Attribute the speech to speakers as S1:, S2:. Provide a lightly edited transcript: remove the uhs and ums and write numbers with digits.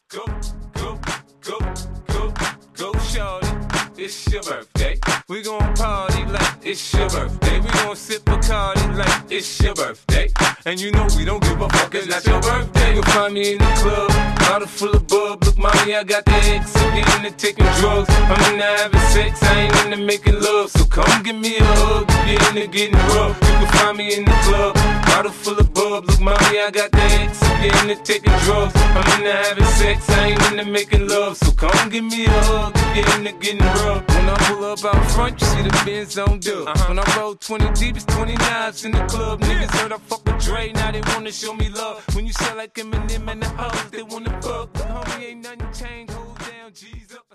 S1: go, go, go, go, go, shorty. It's your birthday. We gon' party like it's your birthday. We gon' sip Bacardi like it's your birthday. And you know we don't give a fuck, it's not your birthday. You'll find me in the club, bottle full of bub. Look, mommy, I got the X. I'm getting to taking drugs. I'm into having sex, I ain't into making love. So come give me a hug, if you're into getting rough. You can find me in the club, bottle full of bub. Look, mommy, I got the X. I'm getting to taking drugs. I'm into having sex, I ain't into making love. So come give me a hug, if you're into getting rough. When I pull up out front, you see the Benz on dub. When I roll 20 deep, it's 29s in the club. Niggas heard I fuck with Dre, now they wanna show me love. When you sell like Eminem and the hoes, they wanna fuck. But homie, ain't nothing changed, hold down, G's up.